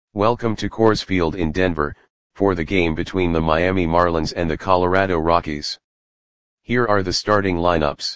Welcome to Coors Field in Denver, for the game between the Miami Marlins and the Colorado Rockies. Here are the starting lineups.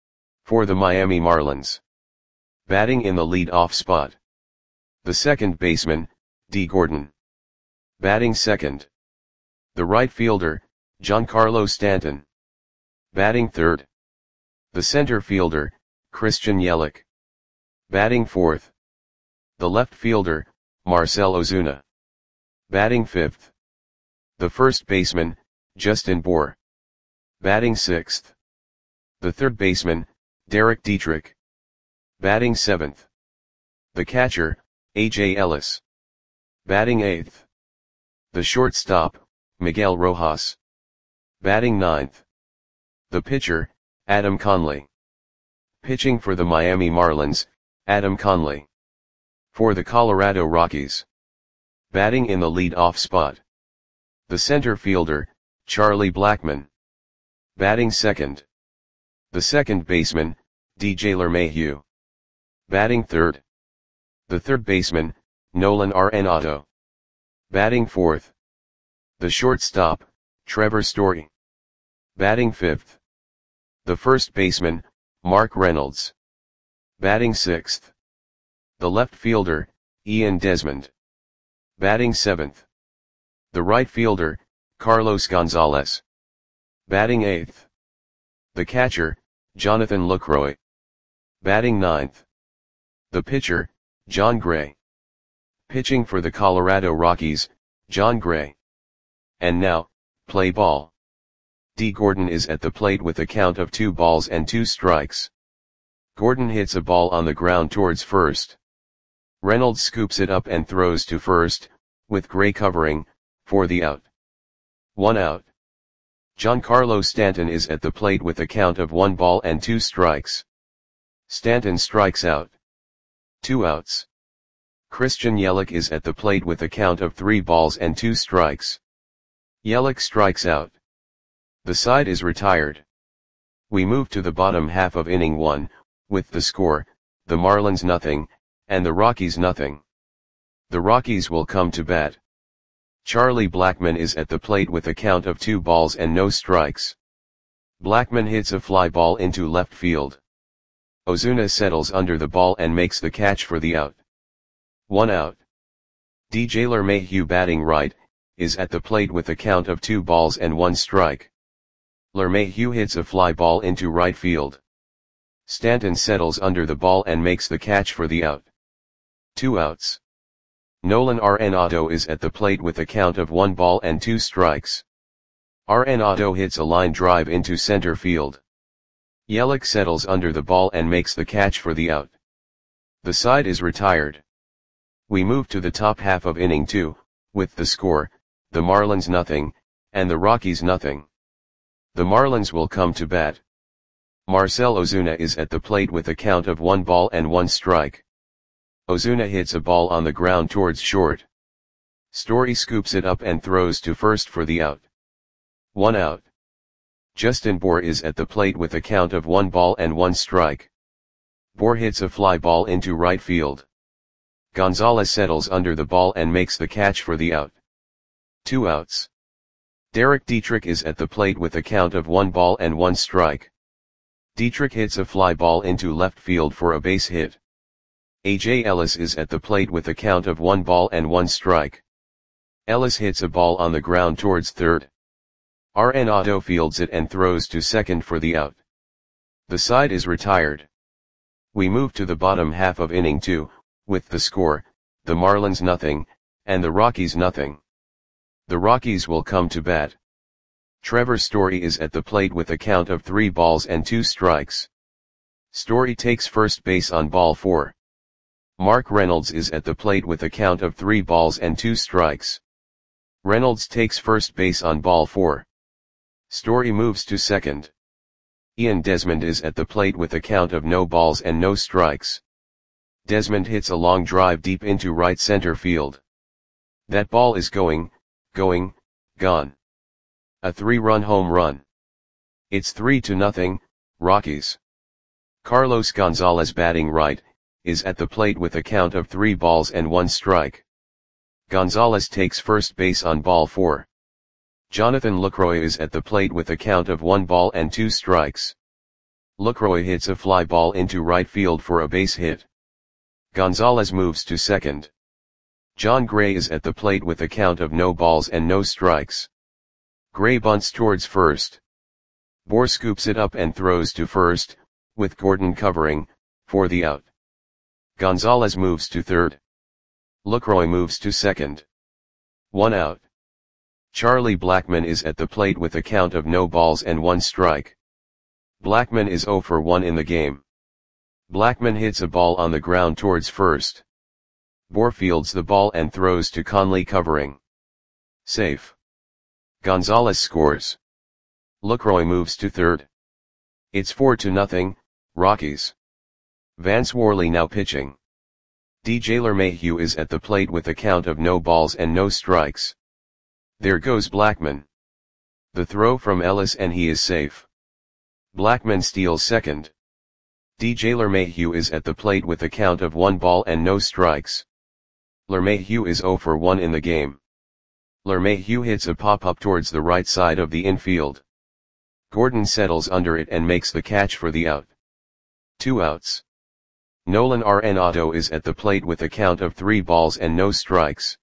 For the Miami Marlins. Batting in the lead-off spot. The second baseman, Dee Gordon. Batting second. The right fielder, Giancarlo Stanton. Batting third. The center fielder, Christian Yelich. Batting fourth. The left fielder, Marcell Ozuna. Batting fifth. The first baseman, Justin Bour. Batting sixth. The third baseman, Derek Dietrich. Batting seventh. The catcher, A.J. Ellis. Batting eighth. The shortstop, Miguel Rojas. Batting ninth. The pitcher, Adam Conley. Pitching for the Miami Marlins, Adam Conley. For the Colorado Rockies. Batting in the lead-off spot. The center fielder, Charlie Blackmon. Batting second. The second baseman, DJ LeMahieu. Batting third. The third baseman, Nolan Arenado. Batting fourth. The shortstop, Trevor Story. Batting fifth. The first baseman, Mark Reynolds. Batting sixth. The left fielder, Ian Desmond. Batting seventh. The right fielder, Carlos Gonzalez. Batting eighth. The catcher, Jonathan Lucroy. Batting ninth. The pitcher, Jon Gray. Pitching for the Colorado Rockies, Jon Gray. And now, play ball. Dee Gordon is at the plate with a count of 2 balls and 2 strikes. Gordon hits a ball on the ground towards first. Reynolds scoops it up and throws to first, with Gray covering, for the out. 1 out. Giancarlo Stanton is at the plate with a count of 1 ball and 2 strikes. Stanton strikes out. 2 outs. Christian Yelich is at the plate with a count of 3 balls and 2 strikes. Yelich strikes out. The side is retired. We move to the bottom half of inning 1, with the score, the Marlins nothing, and the Rockies nothing. The Rockies will come to bat. Charlie Blackmon is at the plate with a count of 2 balls and no strikes. Blackmon hits a fly ball into left field. Ozuna settles under the ball and makes the catch for the out. 1 out. DJ LeMahieu batting right, is at the plate with a count of 2 balls and 1 strike. LeMahieu hits a fly ball into right field. Stanton settles under the ball and makes the catch for the out. 2 outs. Nolan Arenado is at the plate with a count of 1 ball and 2 strikes. Arenado hits a line drive into center field. Yelich settles under the ball and makes the catch for the out. The side is retired. We move to the top half of inning 2, with the score, the Marlins nothing, and the Rockies nothing. The Marlins will come to bat. Marcell Ozuna is at the plate with a count of 1 ball and 1 strike. Ozuna hits a ball on the ground towards short. Story scoops it up and throws to first for the out. 1 out. Justin Bour is at the plate with a count of 1 ball and 1 strike. Bour hits a fly ball into right field. Gonzalez settles under the ball and makes the catch for the out. 2 outs. Derek Dietrich is at the plate with a count of 1 ball and 1 strike. Dietrich hits a fly ball into left field for a base hit. A.J. Ellis is at the plate with a count of 1 ball and 1 strike. Ellis hits a ball on the ground towards third. Arenado fields it and throws to second for the out. The side is retired. We move to the bottom half of inning 2, with the score, the Marlins nothing, and the Rockies nothing. The Rockies will come to bat. Trevor Story is at the plate with a count of 3 balls and 2 strikes. Story takes first base on ball 4. Mark Reynolds is at the plate with a count of 3 balls and 2 strikes. Reynolds takes first base on ball 4. Story moves to second. Ian Desmond is at the plate with a count of no balls and no strikes. Desmond hits a long drive deep into right center field. That ball is gone. A 3-run home run. It's 3-0, Rockies. Carlos Gonzalez batting right, is at the plate with a count of 3 balls and 1 strike. Gonzalez takes first base on ball 4. Jonathan Lucroy is at the plate with a count of 1 ball and 2 strikes. Lucroy hits a fly ball into right field for a base hit. Gonzalez moves to second. John Gray is at the plate with a count of no balls and no strikes. Gray bunts towards first. Bohr scoops it up and throws to first, with Gordon covering, for the out. Gonzalez moves to third. Lucroy moves to second. 1 out. Charlie Blackmon is at the plate with a count of no balls and 1 strike. Blackmon is 0 for 1 in the game. Blackmon hits a ball on the ground towards first. Bohr fields the ball and throws to Conley covering. Safe. Gonzalez scores. Lucroy moves to third. It's 4-0, Rockies. Vance Worley now pitching. DJ LeMahieu is at the plate with a count of no balls and no strikes. There goes Blackmon. The throw from Ellis and he is safe. Blackmon steals second. DJ LeMahieu is at the plate with a count of 1 ball and no strikes. LeMahieu is 0 for 1 in the game. LeMahieu hits a pop-up towards the right side of the infield. Gordon settles under it and makes the catch for the out. 2 outs. Nolan Arenado is at the plate with a count of 3 balls and no strikes.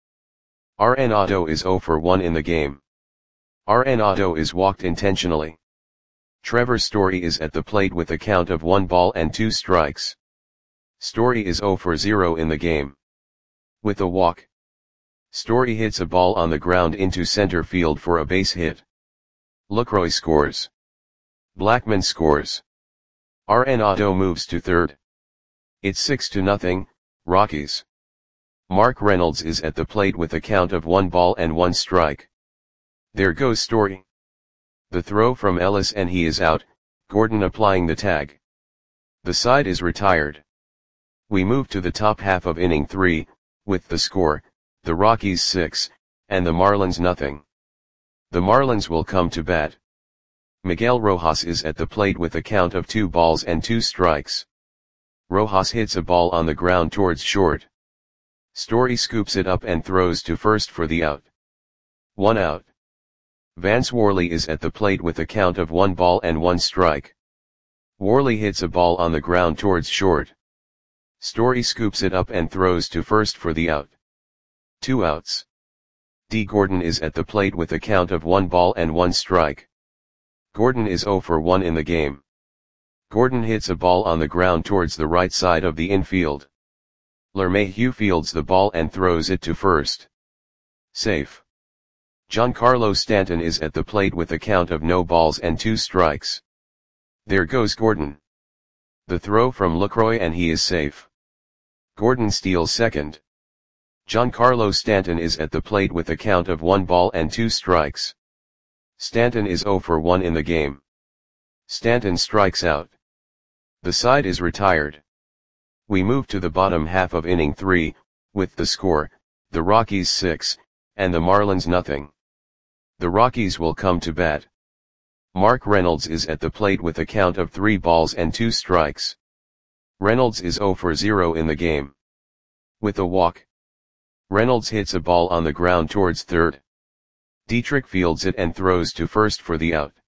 Arenado is 0 for 1 in the game. Arenado is walked intentionally. Trevor Story is at the plate with a count of 1 ball and 2 strikes. Story is 0 for 0 in the game. With a walk. Story hits a ball on the ground into center field for a base hit. Lucroy scores. Blackmon scores. Arenado moves to third. It's 6-0, Rockies. Mark Reynolds is at the plate with a count of 1 ball and 1 strike. There goes Story. The throw from Ellis and he is out, Gordon applying the tag. The side is retired. We move to the top half of inning 3, with the score, the Rockies 6, and the Marlins nothing. The Marlins will come to bat. Miguel Rojas is at the plate with a count of 2 balls and 2 strikes. Rojas hits a ball on the ground towards short. Story scoops it up and throws to first for the out. 1 out. Vance Worley is at the plate with a count of 1 ball and 1 strike. Worley hits a ball on the ground towards short. Story scoops it up and throws to first for the out. 2 outs. D. Gordon is at the plate with a count of 1 ball and 1 strike. Gordon is 0 for 1 in the game. Gordon hits a ball on the ground towards the right side of the infield. LeMahieu fields the ball and throws it to first. Safe. Giancarlo Stanton is at the plate with a count of no balls and 2 strikes. There goes Gordon. The throw from Lucroy and he is safe. Gordon steals second. Giancarlo Stanton is at the plate with a count of 1 ball and 2 strikes. Stanton is 0 for 1 in the game. Stanton strikes out. The side is retired. We move to the bottom half of inning 3, with the score, the Rockies 6, and the Marlins nothing. The Rockies will come to bat. Mark Reynolds is at the plate with a count of 3 balls and 2 strikes. Reynolds is 0 for 0 in the game. With a walk. Reynolds hits a ball on the ground towards third. Dietrich fields it and throws to first for the out.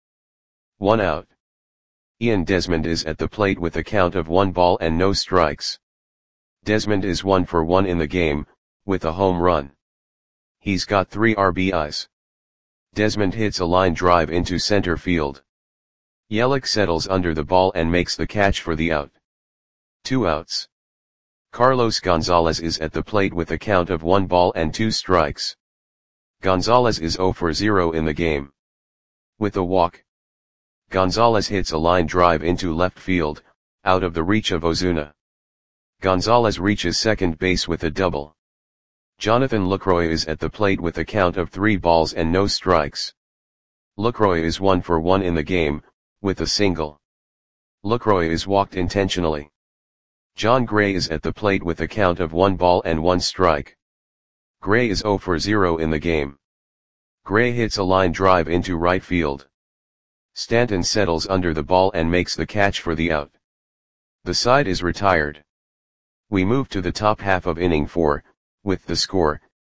1 out. Ian Desmond is at the plate with a count of 1 ball and no strikes. Desmond is 1 for 1 in the game, with a home run. He's got 3 RBIs. Desmond hits a line drive into center field. Yelich settles under the ball and makes the catch for the out. 2 outs. Carlos Gonzalez is at the plate with a count of 1 ball and 2 strikes. Gonzalez is 0 for 0 in the game. With a walk. Gonzalez hits a line drive into left field, out of the reach of Ozuna. Gonzalez reaches second base with a double. Jonathan Lucroy is at the plate with a count of 3 balls and no strikes. Lucroy is 1 for 1 in the game, with a single. Lucroy is walked intentionally. John Gray is at the plate with a count of 1 ball and 1 strike. Gray is 0 for 0 in the game. Gray hits a line drive into right field. Stanton settles under the ball and makes the catch for the out. The side is retired. We move to the top half of inning 4, with the score,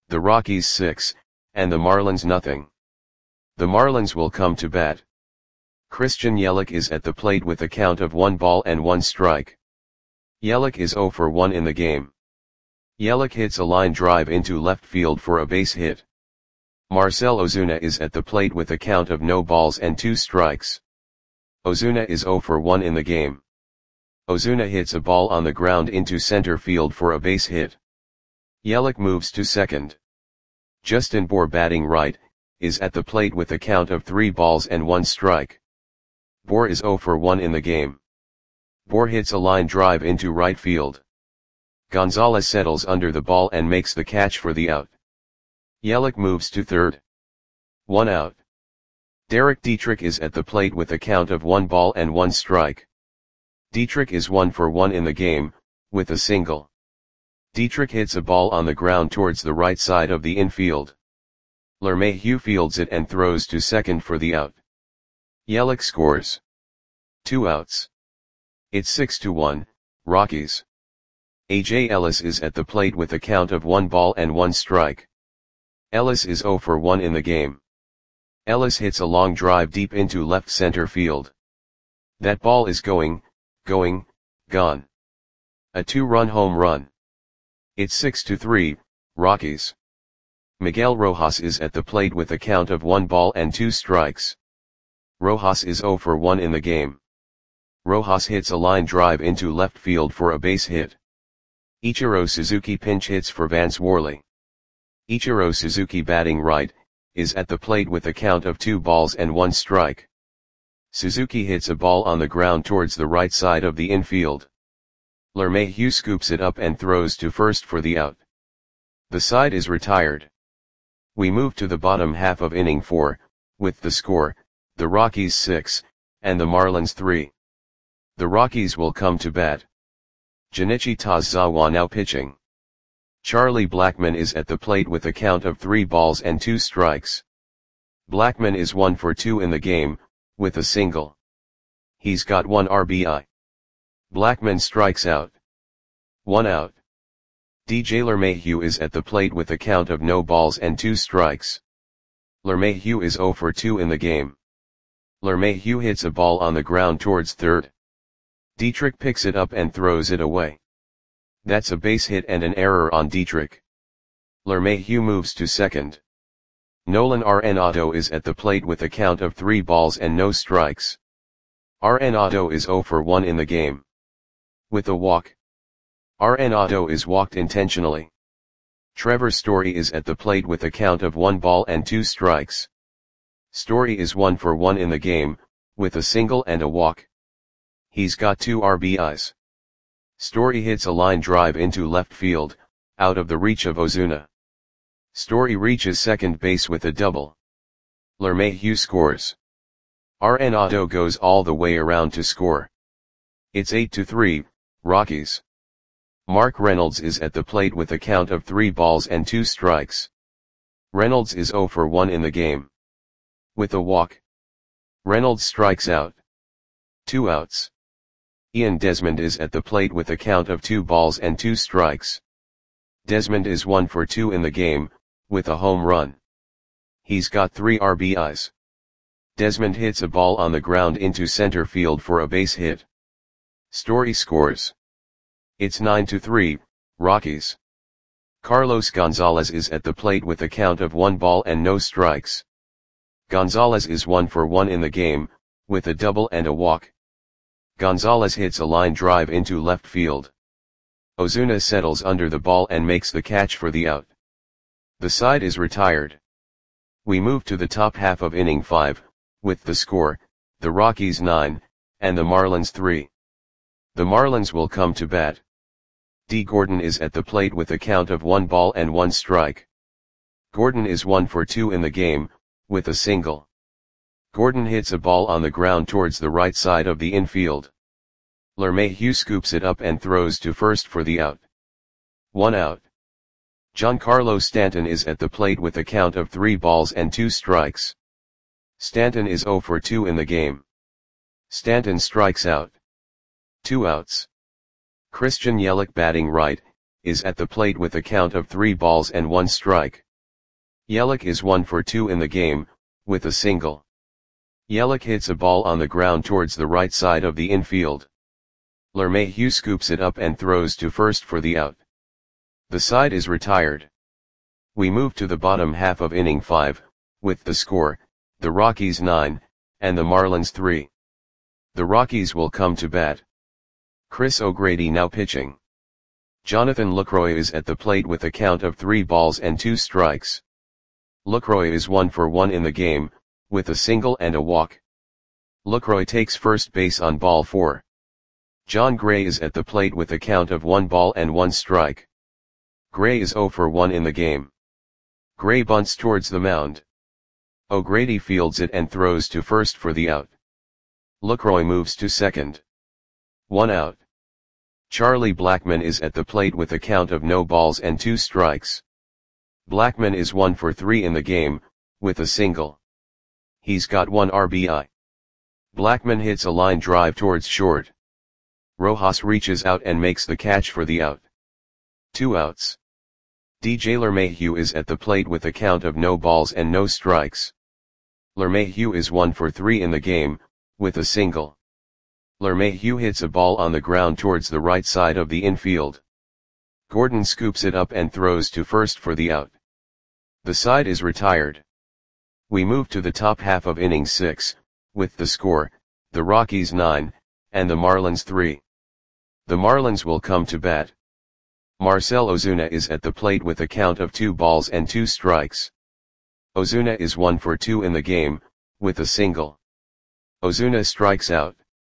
the Rockies 6, and the Marlins nothing. The Marlins will come to bat. Christian Yelich is at the plate with a count of 1 ball and 1 strike. Yelich is 0 for 1 in the game. Yelich hits a line drive into left field for a base hit. Marcell Ozuna is at the plate with a count of no balls and 2 strikes. Ozuna is 0 for 1 in the game. Ozuna hits a ball on the ground into center field for a base hit. Yelich moves to second. Justin Bour, batting right, is at the plate with a count of 3 balls and 1 strike. Bour is 0 for 1 in the game. Bour hits a line drive into right field. Gonzalez settles under the ball and makes the catch for the out. Yelich moves to third. 1 out. Derek Dietrich is at the plate with a count of 1 ball and 1 strike. Dietrich is 1 for 1 in the game, with a single. Dietrich hits a ball on the ground towards the right side of the infield. LeMahieu fields it and throws to second for the out. Yelich scores. 2 outs. It's 6-1, Rockies. A.J. Ellis is at the plate with a count of 1 ball and 1 strike. Ellis is 0 for 1 in the game. Ellis hits a long drive deep into left center field. That ball is gone. A 2-run home run. It's 6-3, Rockies. Miguel Rojas is at the plate with a count of 1 ball and 2 strikes. Rojas is 0 for 1 in the game. Rojas hits a line drive into left field for a base hit. Ichiro Suzuki pinch hits for Vance Worley. Ichiro Suzuki, batting right, is at the plate with a count of 2 balls and 1 strike. Suzuki hits a ball on the ground towards the right side of the infield. LeMahieu scoops it up and throws to first for the out. The side is retired. We move to the bottom half of inning 4, with the score, the Rockies 6, and the Marlins 3. The Rockies will come to bat. Junichi Tazawa now pitching. Charlie Blackmon is at the plate with a count of 3 balls and 2 strikes. Blackmon is 1 for 2 in the game, with a single. He's got 1 RBI. Blackmon strikes out. 1 out. DJ LeMahieu is at the plate with a count of no balls and 2 strikes. LeMahieu is 0 for 2 in the game. LeMahieu hits a ball on the ground towards third. Dietrich picks it up and throws it away. That's a base hit and an error on Dietrich. LeMahieu moves to second. Nolan Arenado is at the plate with a count of 3 balls and no strikes. Arenado is 0 for 1 in the game. With a walk. Arenado is walked intentionally. Trevor Story is at the plate with a count of 1 ball and 2 strikes. Story is 1 for 1 in the game, with a single and a walk. He's got 2 RBIs. Story hits a line drive into left field, out of the reach of Ozuna. Story reaches second base with a double. LeMahieu scores. Arenado goes all the way around to score. It's 8-3, Rockies. Mark Reynolds is at the plate with a count of 3 balls and 2 strikes. Reynolds is 0 for 1 in the game. With a walk. Reynolds strikes out. 2 outs. Ian Desmond is at the plate with a count of 2 balls and 2 strikes. Desmond is 1 for 2 in the game, with a home run. He's got 3 RBIs. Desmond hits a ball on the ground into center field for a base hit. Story scores. It's 9-3, Rockies. Carlos Gonzalez is at the plate with a count of 1 ball and no strikes. Gonzalez is 1 for 1 in the game, with a double and a walk. Gonzalez hits a line drive into left field. Ozuna settles under the ball and makes the catch for the out. The side is retired. We move to the top half of inning 5, with the score, the Rockies 9, and the Marlins 3. The Marlins will come to bat. D. Gordon is at the plate with a count of 1 ball and 1 strike. Gordon is 1 for 2 in the game, with a single. Gordon hits a ball on the ground towards the right side of the infield. LeMahieu scoops it up and throws to first for the out. 1 out. Giancarlo Stanton is at the plate with a count of 3 balls and 2 strikes. Stanton is 0 for 2 in the game. Stanton strikes out. 2 outs. Christian Yelich, batting right, is at the plate with a count of 3 balls and 1 strike. Yelich is 1 for 2 in the game, with a single. Yelich hits a ball on the ground towards the right side of the infield. LeMahieu scoops it up and throws to first for the out. The side is retired. We move to the bottom half of inning 5, with the score, the Rockies 9, and the Marlins 3. The Rockies will come to bat. Chris O'Grady now pitching. Jonathan Lucroy is at the plate with a count of 3 balls and 2 strikes. Lucroy is 1 for 1 in the game, with a single and a walk. Lucroy takes first base on ball 4. John Gray is at the plate with a count of 1 ball and 1 strike. Gray is 0 for 1 in the game. Gray bunts towards the mound. O'Grady fields it and throws to first for the out. Lucroy moves to second. 1 out. Charlie Blackmon is at the plate with a count of no balls and 2 strikes. Blackmon is 1 for 3 in the game, with a single. He's got 1 RBI. Blackmon hits a line drive towards short. Rojas reaches out and makes the catch for the out. 2 outs. DJ LeMahieu is at the plate with a count of no balls and no strikes. LeMahieu is 1 for 3 in the game, with a single. LeMahieu hits a ball on the ground towards the right side of the infield. Gordon scoops it up and throws to first for the out. The side is retired. We move to the top half of inning 6, with the score, the Rockies 9, and the Marlins 3. The Marlins will come to bat. Marcell Ozuna is at the plate with a count of 2 balls and 2 strikes. Ozuna is 1 for 2 in the game, with a single. Ozuna strikes out.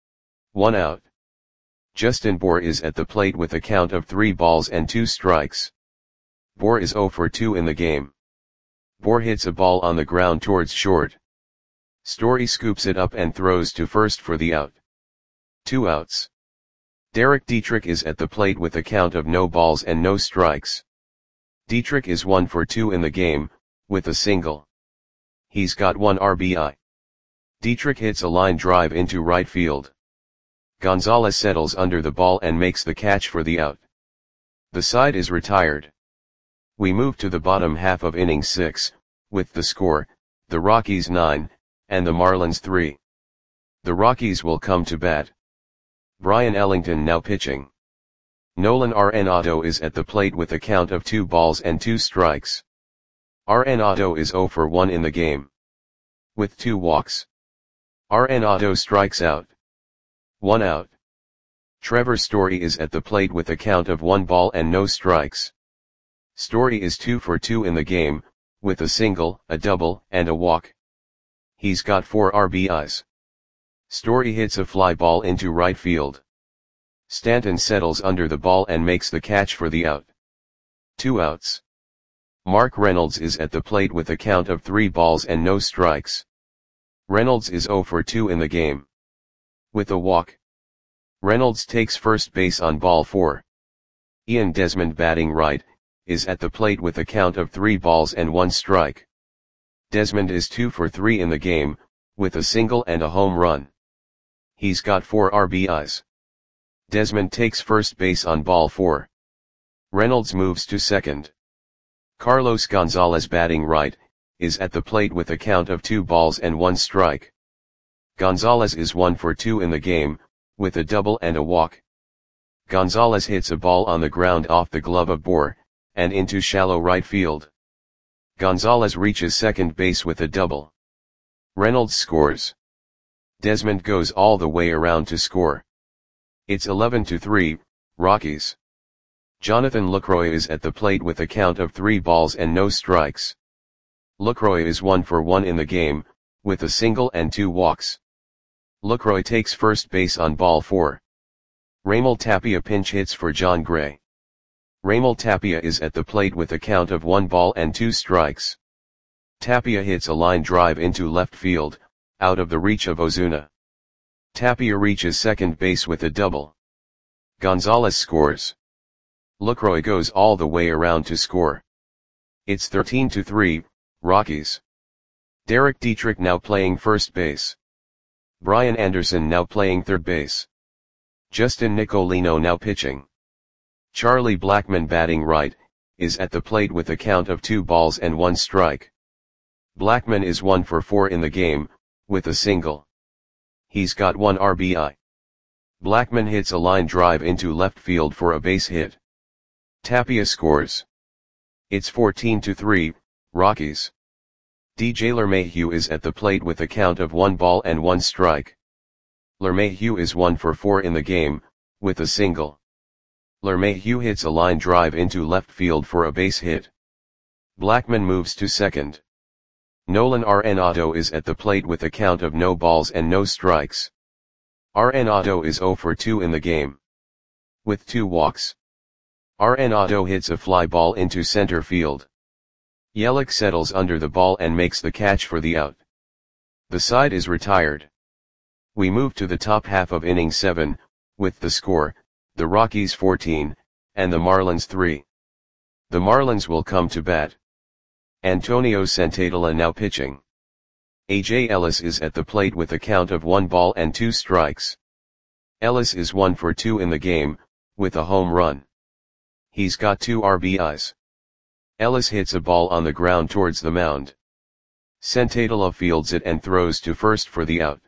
1 out. Justin Bour is at the plate with a count of 3 balls and 2 strikes. Bour is 0 for 2 in the game. Bour hits a ball on the ground towards short. Story scoops it up and throws to first for the out. 2 outs. Derek Dietrich is at the plate with a count of no balls and no strikes. Dietrich is 1 for 2 in the game, with a single. He's got 1 RBI. Dietrich hits a line drive into right field. Gonzalez settles under the ball and makes the catch for the out. The side is retired. We move to the bottom half of inning 6, with the score, the Rockies 9, and the Marlins 3. The Rockies will come to bat. Brian Ellington now pitching. Nolan Arenado is at the plate with a count of 2 balls and 2 strikes. Arenado is 0 for 1 in the game. With 2 walks. Arenado strikes out. 1 out. Trevor Story is at the plate with a count of 1 ball and no strikes. Story is 2 for 2 in the game, with a single, a double, and a walk. He's got 4 RBIs. Story hits a fly ball into right field. Stanton settles under the ball and makes the catch for the out. 2 outs. Mark Reynolds is at the plate with a count of 3 balls and no strikes. Reynolds is 0 for 2 in the game. With a walk. Reynolds takes first base on ball 4. Ian Desmond batting right, is at the plate with a count of 3 balls and 1 strike. Desmond is 2 for 3 in the game, with a single and a home run. He's got 4 RBIs. Desmond takes first base on ball 4. Reynolds moves to second. Carlos Gonzalez batting right, is at the plate with a count of 2 balls and 1 strike. Gonzalez is 1 for 2 in the game, with a double and a walk. Gonzalez hits a ball on the ground off the glove of Bour, and into shallow right field. Gonzalez reaches second base with a double. Reynolds scores. Desmond goes all the way around to score. It's 11-3, Rockies. Jonathan Lucroy is at the plate with a count of 3 balls and no strikes. Lucroy is 1 for 1 in the game, with a single and 2 walks. Lucroy takes first base on ball 4. Raimel Tapia pinch hits for John Gray. Raimel Tapia is at the plate with a count of 1 ball and 2 strikes. Tapia hits a line drive into left field, out of the reach of Ozuna. Tapia reaches second base with a double. Gonzalez scores. Lucroy goes all the way around to score. It's 13-3, Rockies. Derek Dietrich now playing first base. Brian Anderson now playing third base. Justin Nicolino now pitching. Charlie Blackmon batting right, is at the plate with a count of 2 balls and 1 strike. Blackmon is 1 for 4 in the game, with a single. He's got 1 RBI. Blackmon hits a line drive into left field for a base hit. Tapia scores. It's 14-3, Rockies. DJ LeMahieu is at the plate with a count of 1 ball and 1 strike. LeMahieu is 1 for 4 in the game, with a single. LeMahieu hits a line drive into left field for a base hit. Blackmon moves to second. Nolan Arenado is at the plate with a count of no balls and no strikes. Arenado is 0 for 2 in the game, with 2 walks. Arenado hits a fly ball into center field. Yelich settles under the ball and makes the catch for the out. The side is retired. We move to the top half of inning 7, with the score, the Rockies 14, and the Marlins 3. The Marlins will come to bat. Antonio Senzatela now pitching. A.J. Ellis is at the plate with a count of 1 ball and 2 strikes. Ellis is 1 for 2 in the game, with a home run. He's got 2 RBIs. Ellis hits a ball on the ground towards the mound. Senzatela fields it and throws to first for the out.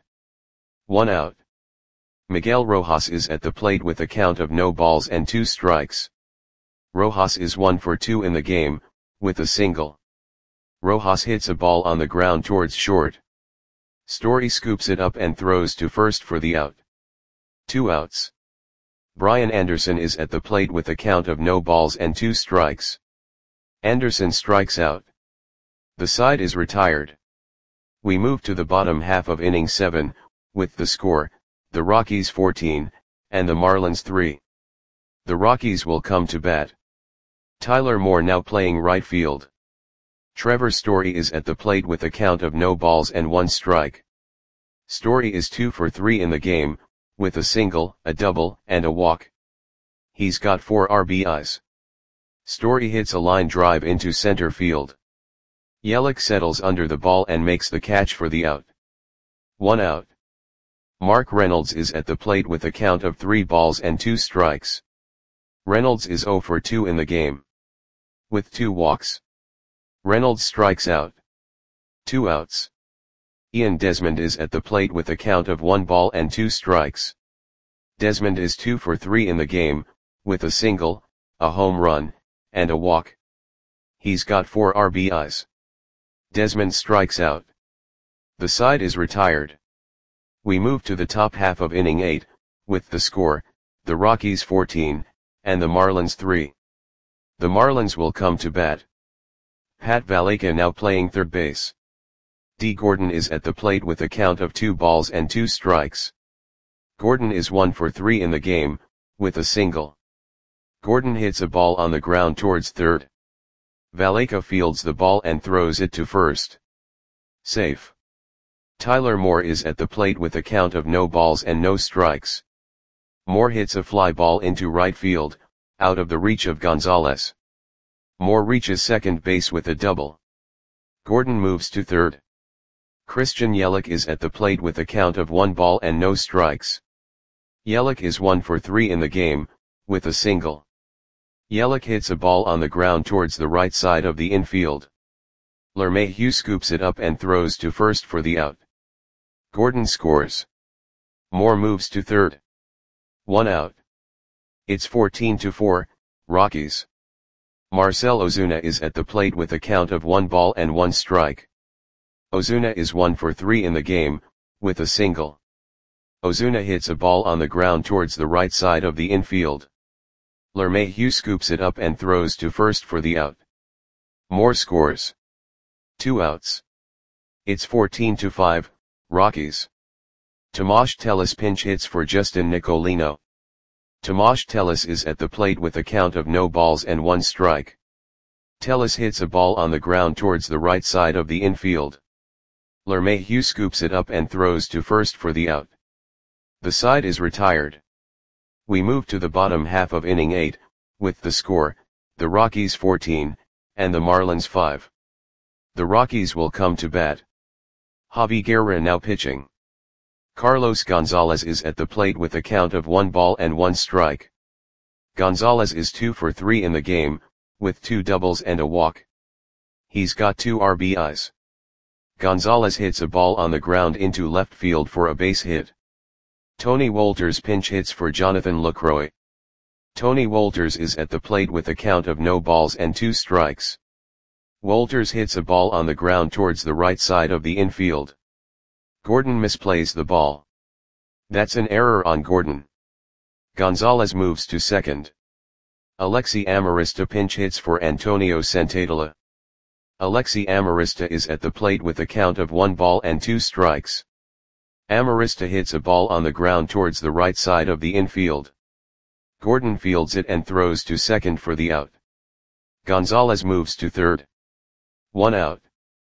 1 out. Miguel Rojas is at the plate with a count of no balls and 2 strikes. Rojas is 1 for 2 in the game, with a single. Rojas hits a ball on the ground towards short. Story scoops it up and throws to first for the out. 2 outs. Brian Anderson is at the plate with a count of no balls and 2 strikes. Anderson strikes out. The side is retired. We move to the bottom half of inning 7, with the score, the Rockies 14, and the Marlins 3. The Rockies will come to bat. Tyler Moore now playing right field. Trevor Story is at the plate with a count of no balls and 1 strike. Story is 2 for 3 in the game, with a single, a double, and a walk. He's got 4 RBIs. Story hits a line drive into center field. Yelich settles under the ball and makes the catch for the out. 1 out. Mark Reynolds is at the plate with a count of 3 balls and 2 strikes. Reynolds is 0 for 2 in the game, with 2 walks. Reynolds strikes out. 2 outs. Ian Desmond is at the plate with a count of 1 ball and 2 strikes. Desmond is 2 for 3 in the game, with a single, a home run, and a walk. He's got 4 RBIs. Desmond strikes out. The side is retired. We move to the top half of inning 8, with the score, the Rockies 14, and the Marlins 3. The Marlins will come to bat. Pat Valaika now playing third base. D. Gordon is at the plate with a count of 2 balls and 2 strikes. Gordon is 1 for 3 in the game, with a single. Gordon hits a ball on the ground towards third. Valaika fields the ball and throws it to first. Safe. Tyler Moore is at the plate with a count of no balls and no strikes. Moore hits a fly ball into right field, out of the reach of Gonzalez. Moore reaches second base with a double. Gordon moves to third. Christian Yelich is at the plate with a count of 1 ball and no strikes. Yelich is 1 for 3 in the game, with a single. Yelich hits a ball on the ground towards the right side of the infield. LeMahieu scoops it up and throws to first for the out. Gordon scores. Moore moves to third. 1 out. It's 14-4, Rockies. Marcell Ozuna is at the plate with a count of 1 ball and 1 strike. Ozuna is 1 for 3 in the game, with a single. Ozuna hits a ball on the ground towards the right side of the infield. LeMahieu scoops it up and throws to first for the out. Moore scores. 2 outs. It's 14-5, Rockies. Tomas Tellez pinch hits for Justin Nicolino. Tomas Tellez is at the plate with a count of no balls and 1 strike. Tellez hits a ball on the ground towards the right side of the infield. LeMahieu scoops it up and throws to first for the out. The side is retired. We move to the bottom half of inning 8, with the score, the Rockies 14, and the Marlins 5. The Rockies will come to bat. Javi Guerra now pitching. Carlos Gonzalez is at the plate with a count of 1 ball and 1 strike. Gonzalez is 2 for 3 in the game, with 2 doubles and a walk. He's got 2 RBIs. Gonzalez hits a ball on the ground into left field for a base hit. Tony Wolters pinch hits for Jonathan Lucroy. Tony Wolters is at the plate with a count of no balls and 2 strikes. Wolters hits a ball on the ground towards the right side of the infield. Gordon misplays the ball. That's an error on Gordon. Gonzalez moves to second. Alexi Amarista pinch hits for Antonio Santadela. Alexi Amarista is at the plate with a count of 1 ball and 2 strikes. Amarista hits a ball on the ground towards the right side of the infield. Gordon fields it and throws to second for the out. Gonzalez moves to third. 1 out.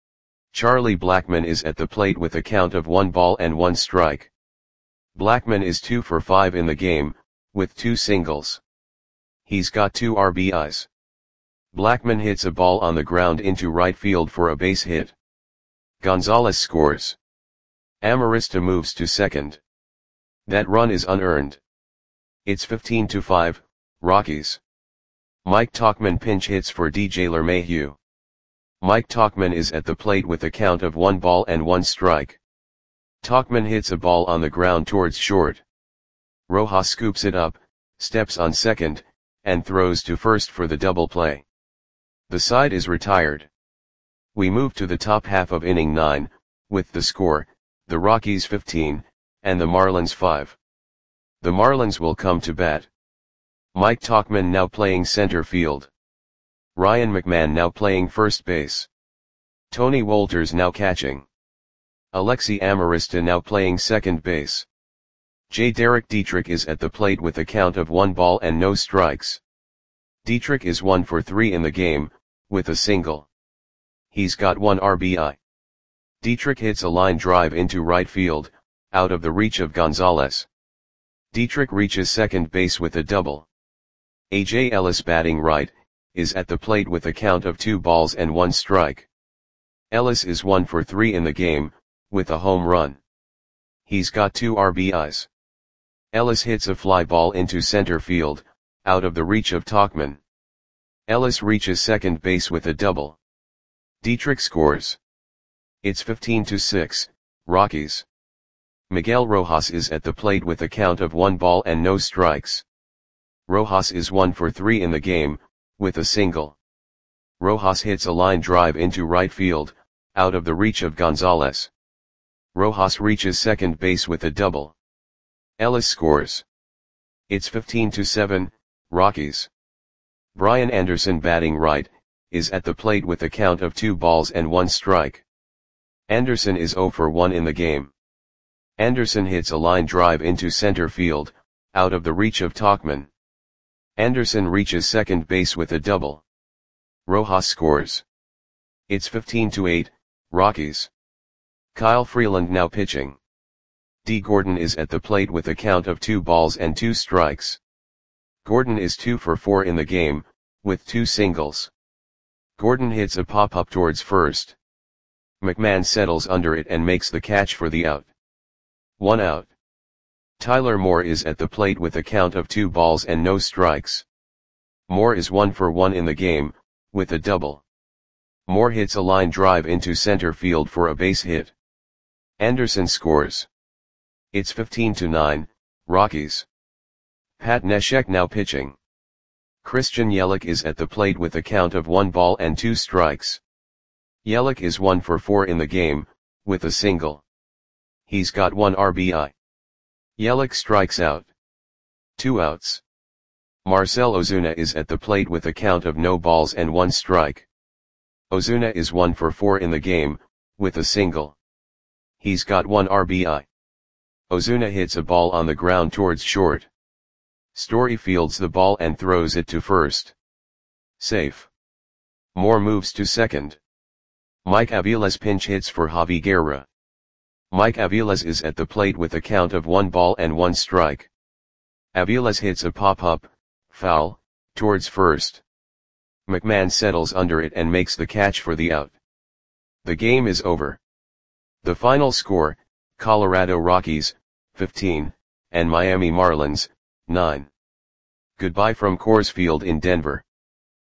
Charlie Blackmon is at the plate with a count of 1 ball and 1 strike. Blackmon is 2 for 5 in the game, with 2 singles. He's got 2 RBIs. Blackmon hits a ball on the ground into right field for a base hit. Gonzalez scores. Amarista moves to second. That run is unearned. It's 15-5, Rockies. Mike Tauchman pinch hits for DJ LeMahieu. Mike Tauchman is at the plate with a count of 1 ball and 1 strike. Tauchman hits a ball on the ground towards short. Rojas scoops it up, steps on second, and throws to first for the double play. The side is retired. We move to the top half of inning 9, with the score, the Rockies 15, and the Marlins 5. The Marlins will come to bat. Mike Tauchman now playing center field. Ryan McMahon now playing first base. Tony Wolters now catching. Alexi Amarista now playing second base. J. Derek Dietrich is at the plate with a count of 1 ball and no strikes. Dietrich is 1 for 3 in the game, with a single. He's got 1 RBI. Dietrich hits a line drive into right field, out of the reach of Gonzalez. Dietrich reaches second base with a double. A.J. Ellis batting right, is at the plate with a count of 2 balls and 1 strike. Ellis is 1 for 3 in the game, with a home run. He's got 2 RBIs. Ellis hits a fly ball into center field, out of the reach of Tauchman. Ellis reaches second base with a double. Dietrich scores. It's 15-6, Rockies. Miguel Rojas is at the plate with a count of 1 ball and no strikes. Rojas is 1 for 3 in the game, with a single. Rojas hits a line drive into right field, out of the reach of Gonzalez. Rojas reaches second base with a double. Ellis scores. It's 15-7, Rockies. Brian Anderson batting right, is at the plate with a count of 2 balls and 1 strike. Anderson is 0 for 1 in the game. Anderson hits a line drive into center field, out of the reach of Tauchman. Anderson reaches second base with a double. Rojas scores. It's 15-8, Rockies. Kyle Freeland now pitching. D. Gordon is at the plate with a count of 2 balls and 2 strikes. Gordon is 2 for 4 in the game, with 2 singles. Gordon hits a pop-up towards first. McMahon settles under it and makes the catch for the out. 1 out. Tyler Moore is at the plate with a count of 2 balls and no strikes. Moore is 1 for 1 in the game, with a double. Moore hits a line drive into center field for a base hit. Anderson scores. It's 15-9, Rockies. Pat Neshek now pitching. Christian Yelich is at the plate with a count of 1 ball and 2 strikes. Yelich is 1 for 4 in the game, with a single. He's got 1 RBI. Yelich strikes out. 2 outs. Marcell Ozuna is at the plate with a count of no balls and 1 strike. Ozuna is 1 for 4 in the game, with a single. He's got 1 RBI. Ozuna hits a ball on the ground towards short. Story fields the ball and throws it to first. Safe. Moore moves to second. Mike Aviles pinch hits for Javi Guerra. Mike Aviles is at the plate with a count of 1 ball and 1 strike. Aviles hits a pop-up, foul, towards first. McMahon settles under it and makes the catch for the out. The game is over. The final score, Colorado Rockies, 15, and Miami Marlins, 9. Goodbye from Coors Field in Denver.